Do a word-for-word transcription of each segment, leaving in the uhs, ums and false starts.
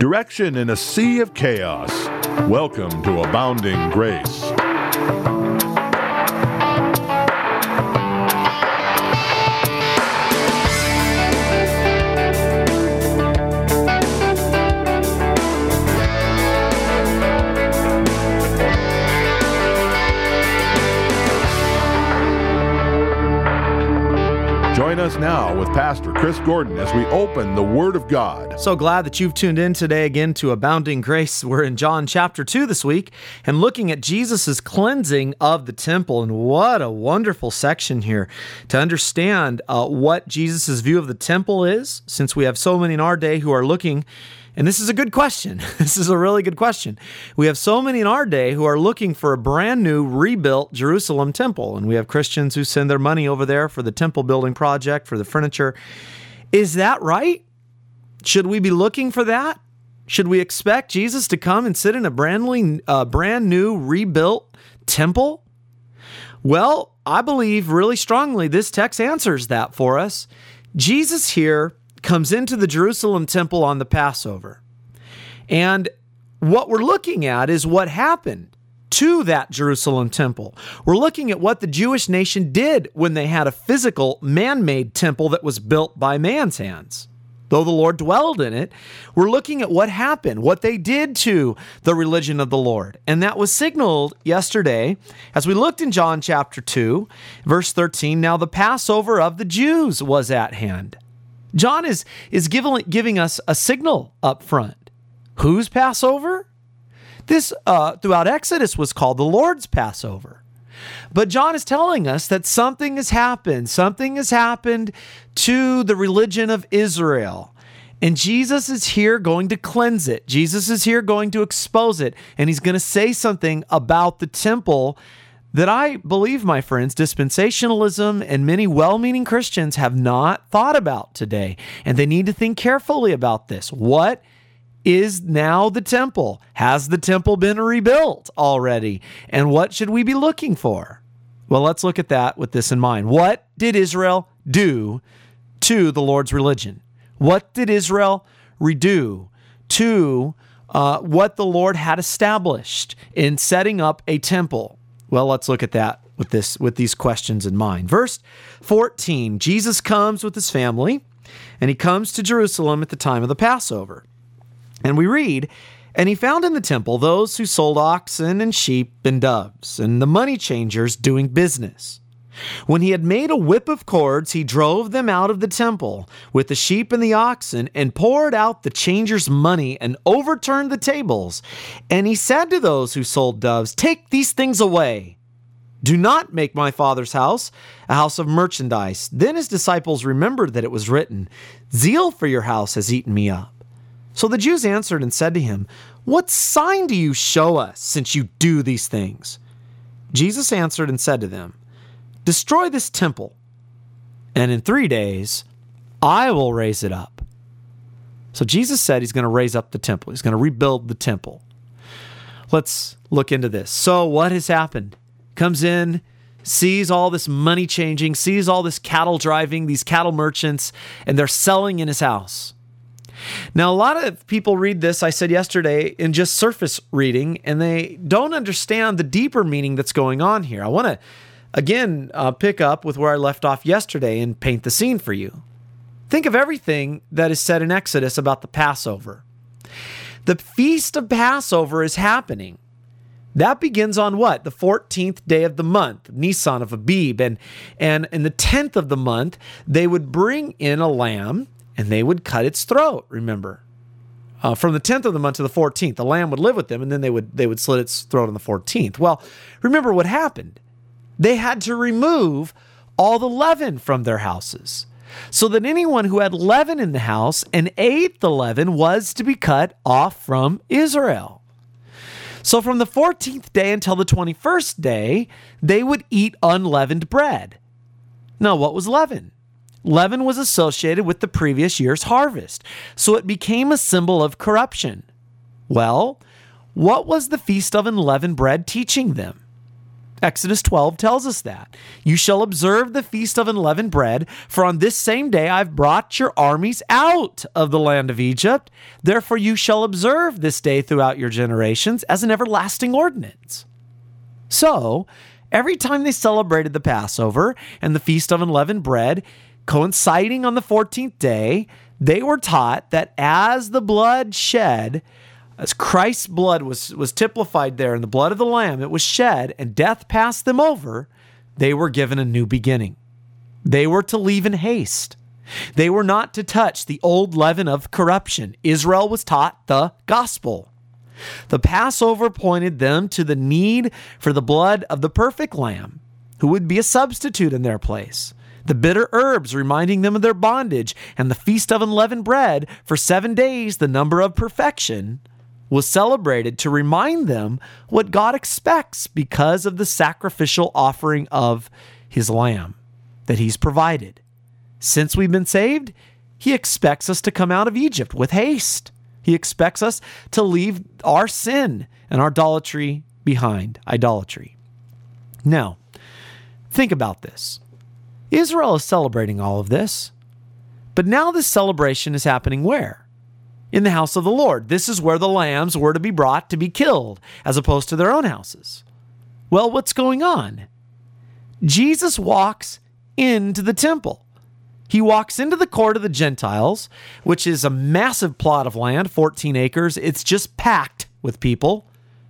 Direction in a sea of chaos. Welcome to Abounding Grace. Join us now with Pastor Chris Gordon as we open the Word of God. So glad that you've tuned in today again to Abounding Grace. We're in John chapter two this week and looking at Jesus' cleansing of the temple. And what a wonderful section here to understand uh, what Jesus' view of the temple is, since we have so many in our day who are looking. And this is a good question. This is a really good question. We have so many in our day who are looking for a brand new rebuilt Jerusalem temple. And we have Christians who send their money over there for the temple building project, for the furniture. Is that right? Should we be looking for that? Should we expect Jesus to come and sit in a brand new, uh, brand new rebuilt temple? Well, I believe really strongly this text answers that for us. Jesus here comes into the Jerusalem temple on the Passover. And what we're looking at is what happened to that Jerusalem temple. We're looking at what the Jewish nation did when they had a physical, man-made temple that was built by man's hands. Though the Lord dwelled in it, we're looking at what happened, what they did to the religion of the Lord. And that was signaled yesterday as we looked in John chapter two, verse thirteen. Now the Passover of the Jews was at hand. John is, is giving, giving us a signal up front. Whose Passover? This, uh, throughout Exodus, was called the Lord's Passover. But John is telling us that something has happened. Something has happened to the religion of Israel. And Jesus is here going to cleanse it. Jesus is here going to expose it. And he's going to say something about the temple that I believe, my friends, dispensationalism and many well-meaning Christians have not thought about today. And they need to think carefully about this. What is now the temple? Has the temple been rebuilt already? And what should we be looking for? Well, let's look at that with this in mind. What did Israel do to the Lord's religion? What did Israel redo to uh, what the Lord had established in setting up a temple? Well, let's look at that with this with these questions in mind. Verse fourteen, Jesus comes with his family, and he comes to Jerusalem at the time of the Passover. And we read, and he found in the temple those who sold oxen and sheep and doves, and the money changers doing business. When he had made a whip of cords, he drove them out of the temple with the sheep and the oxen, and poured out the changers' money and overturned the tables. And he said to those who sold doves, "Take these things away. Do not make my Father's house a house of merchandise." Then his disciples remembered that it was written, "Zeal for your house has eaten me up." So the Jews answered and said to him, "What sign do you show us, since you do these things?" Jesus answered and said to them, "Destroy this temple, and in three days I will raise it up." So Jesus said he's going to raise up the temple. He's going to rebuild the temple. Let's look into this. So what has happened? Comes in, sees all this money changing, sees all this cattle driving, these cattle merchants, and they're selling in his house. Now, a lot of people read this, I said yesterday, in just surface reading, and they don't understand the deeper meaning that's going on here. I want to Again, uh, pick up with where I left off yesterday and paint the scene for you. Think of everything that is said in Exodus about the Passover. The feast of Passover is happening. That begins on what? The fourteenth day of the month, Nisan of Abib. And, and in the tenth of the month, they would bring in a lamb and they would cut its throat, remember. Uh, from the tenth of the month to the fourteenth, the lamb would live with them and then they would, they would slit its throat on the fourteenth. Well, remember what happened. They had to remove all the leaven from their houses, so that anyone who had leaven in the house and ate the leaven was to be cut off from Israel. So from the fourteenth day until the twenty-first day, they would eat unleavened bread. Now, what was leaven? Leaven was associated with the previous year's harvest, so it became a symbol of corruption. Well, what was the Feast of Unleavened Bread teaching them? Exodus twelve tells us that. You shall observe the feast of unleavened bread, for on this same day I've brought your armies out of the land of Egypt. Therefore you shall observe this day throughout your generations as an everlasting ordinance. So, every time they celebrated the Passover and the feast of unleavened bread, coinciding on the fourteenth day, they were taught that as the blood shed, as Christ's blood was, was typified there in the blood of the Lamb, it was shed and death passed them over, they were given a new beginning. They were to leave in haste. They were not to touch the old leaven of corruption. Israel was taught the gospel. The Passover pointed them to the need for the blood of the perfect Lamb, who would be a substitute in their place. The bitter herbs reminding them of their bondage, and the feast of unleavened bread for seven days, the number of perfection, was celebrated to remind them what God expects because of the sacrificial offering of his Lamb that he's provided. Since we've been saved, he expects us to come out of Egypt with haste. He expects us to leave our sin and idolatry behind, idolatry. Now, think about this. Israel is celebrating all of this, but now this celebration is happening where? In the house of the Lord. This is where the lambs were to be brought to be killed, as opposed to their own houses. Well, what's going on? Jesus walks into the temple. He walks into the court of the Gentiles, which is a massive plot of land, fourteen acres. It's just packed with people,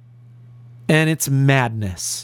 and it's madness.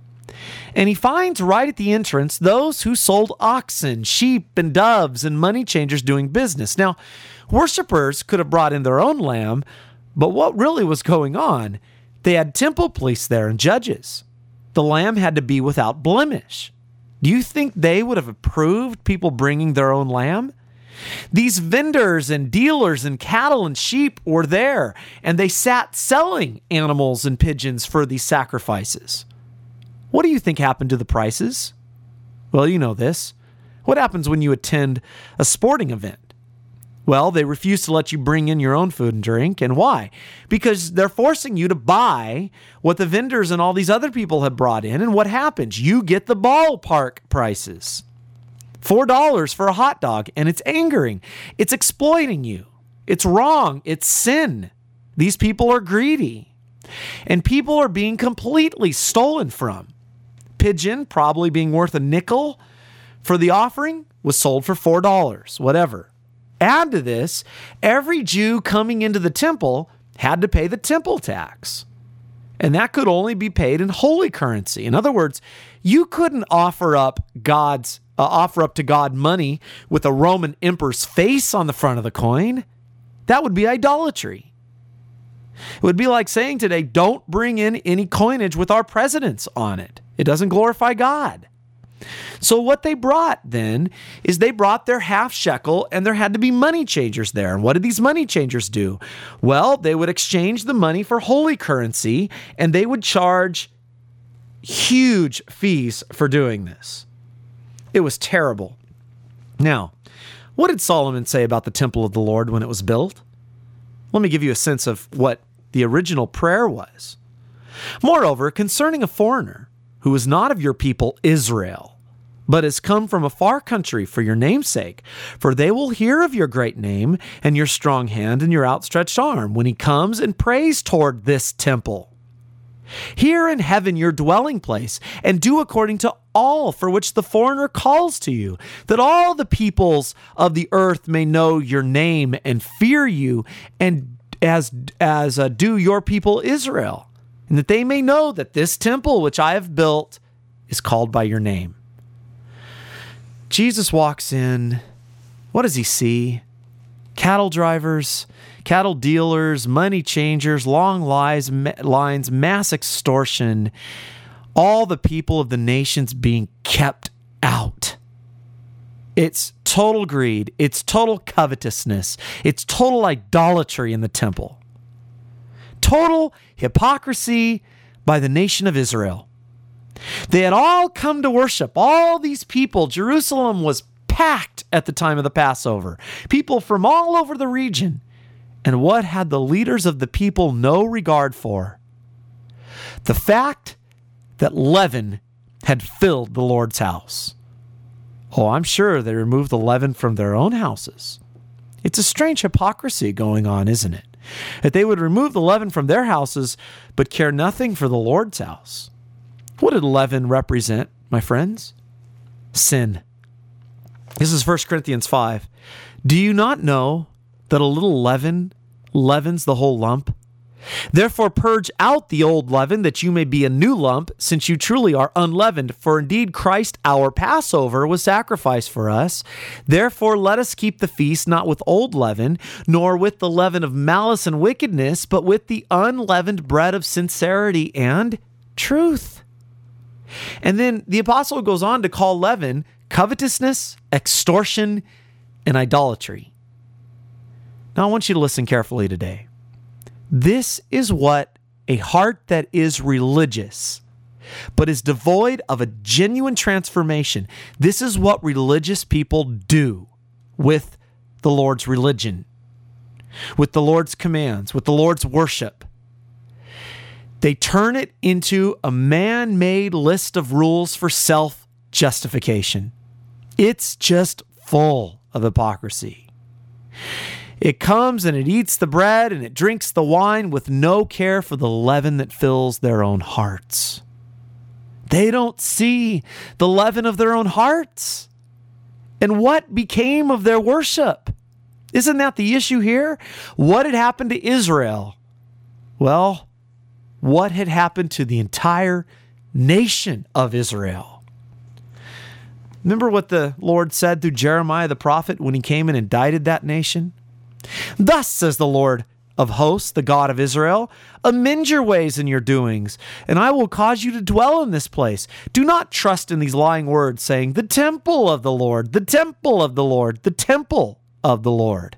And he finds right at the entrance those who sold oxen, sheep, and doves, and money changers doing business. Now, worshipers could have brought in their own lamb, but what really was going on? They had temple police there and judges. The lamb had to be without blemish. Do you think they would have approved people bringing their own lamb? These vendors and dealers in cattle and sheep were there, and they sat selling animals and pigeons for these sacrifices. What do you think happened to the prices? Well, you know this. What happens when you attend a sporting event? Well, they refuse to let you bring in your own food and drink. And why? Because they're forcing you to buy what the vendors and all these other people have brought in. And what happens? You get the ballpark prices. four dollars for a hot dog, and it's angering. It's exploiting you. It's wrong. It's sin. These people are greedy. And people are being completely stolen from. Pigeon, probably being worth a nickel for the offering, was sold for four dollars, whatever. Add to this, every Jew coming into the temple had to pay the temple tax. And that could only be paid in holy currency. In other words, you couldn't offer up God's uh, offer up to God money with a Roman emperor's face on the front of the coin. That would be idolatry. It would be like saying today, don't bring in any coinage with our presidents on it. It doesn't glorify God. So what they brought then is they brought their half shekel, and there had to be money changers there. And what did these money changers do? Well, they would exchange the money for holy currency, and they would charge huge fees for doing this. It was terrible. Now, what did Solomon say about the temple of the Lord when it was built? Let me give you a sense of what the original prayer was. Moreover, concerning a foreigner who is not of your people Israel, but has come from a far country for your name's sake, for they will hear of your great name and your strong hand and your outstretched arm when he comes and prays toward this temple. Hear in heaven your dwelling place, and do according to all for which the foreigner calls to you, that all the peoples of the earth may know your name and fear you, and as as uh, do your people Israel, and that they may know that this temple which I have built is called by your name. Jesus walks in. What does he see? Cattle drivers, cattle dealers, money changers, long lies, ma- lines, mass extortion, all the people of the nations being kept out. It's total greed. It's total covetousness. It's total idolatry in the temple. Total hypocrisy by the nation of Israel. They had all come to worship. All these people. Jerusalem was packed at the time of the Passover. People from all over the region. And what had the leaders of the people no regard for? The fact that leaven had filled the Lord's house. Oh, I'm sure they removed the leaven from their own houses. It's a strange hypocrisy going on, isn't it? That they would remove the leaven from their houses, but care nothing for the Lord's house. What did leaven represent, my friends? Sin. This is First Corinthians five. Do you not know that a little leaven leavens the whole lump? Therefore purge out the old leaven, that you may be a new lump, since you truly are unleavened. For indeed Christ our Passover was sacrificed for us. Therefore let us keep the feast not with old leaven, nor with the leaven of malice and wickedness, but with the unleavened bread of sincerity and truth. And then the apostle goes on to call leaven covetousness, extortion, and idolatry. Now I want you to listen carefully today. This is what a heart that is religious, but is devoid of a genuine transformation. This is what religious people do with the Lord's religion, with the Lord's commands, with the Lord's worship. They turn it into a man-made list of rules for self-justification. It's just full of hypocrisy. It comes and it eats the bread and it drinks the wine with no care for the leaven that fills their own hearts. They don't see the leaven of their own hearts. And what became of their worship? Isn't that the issue here? What had happened to Israel? Well, what had happened to the entire nation of Israel? Remember what the Lord said through Jeremiah the prophet when he came and indicted that nation? Thus says the Lord of hosts, the God of Israel, amend your ways and your doings, and I will cause you to dwell in this place. Do not trust in these lying words, saying, the temple of the Lord, the temple of the Lord, the temple of the Lord.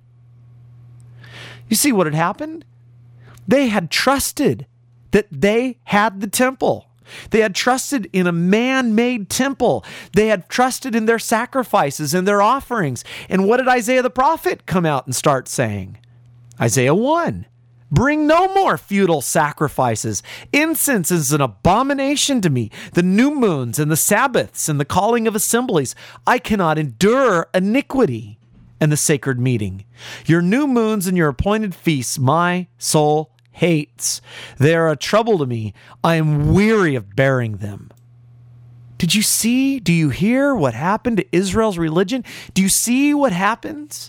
You see what had happened? They had trusted that they had the temple. They had trusted in a man-made temple. They had trusted in their sacrifices and their offerings. And what did Isaiah the prophet come out and start saying? Isaiah one, bring no more futile sacrifices. Incense is an abomination to me. The new moons and the Sabbaths and the calling of assemblies. I cannot endure iniquity and the sacred meeting. Your new moons and your appointed feasts, my soul hates. They are a trouble to me. I am weary of bearing them. Did you see? Do you hear what happened to Israel's religion? Do you see what happens?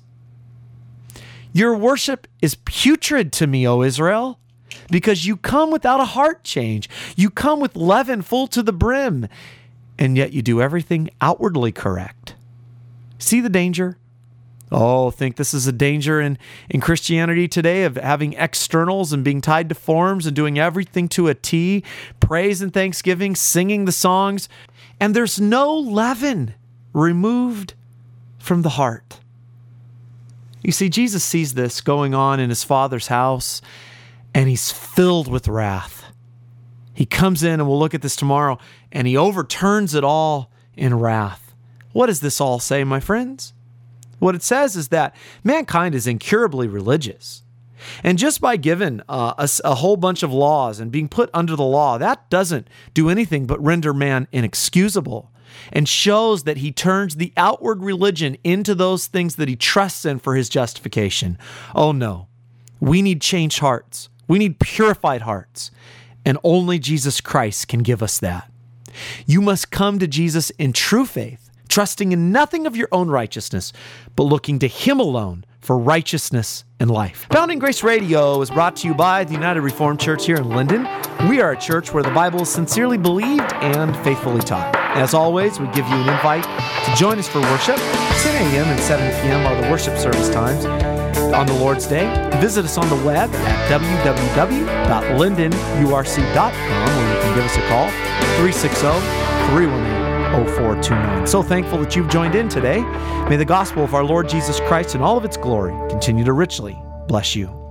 Your worship is putrid to me, O Israel, because you come without a heart change. You come with leaven full to the brim, and yet you do everything outwardly correct. See the danger? Oh, think this is a danger in, in Christianity today of having externals and being tied to forms and doing everything to a T, praise and thanksgiving, singing the songs, and there's no leaven removed from the heart. You see, Jesus sees this going on in his Father's house, and he's filled with wrath. He comes in, and we'll look at this tomorrow, and he overturns it all in wrath. What does this all say, my friends? What it says is that mankind is incurably religious. And just by giving uh, a, a whole bunch of laws and being put under the law, that doesn't do anything but render man inexcusable and shows that he turns the outward religion into those things that he trusts in for his justification. Oh no, we need changed hearts. We need purified hearts. And only Jesus Christ can give us that. You must come to Jesus in true faith, trusting in nothing of your own righteousness, but looking to him alone for righteousness and life. Abounding Grace Radio is brought to you by the United Reformed Church here in Linden. We are a church where the Bible is sincerely believed and faithfully taught. As always, we give you an invite to join us for worship. ten a.m. and seven p.m. are the worship service times on the Lord's Day. Visit us on the web at w w w dot linden u r c dot com, where you can give us a call, three six zero, three one eight, oh four two nine. So thankful that you've joined in today. May the gospel of our Lord Jesus Christ in all of its glory continue to richly bless you.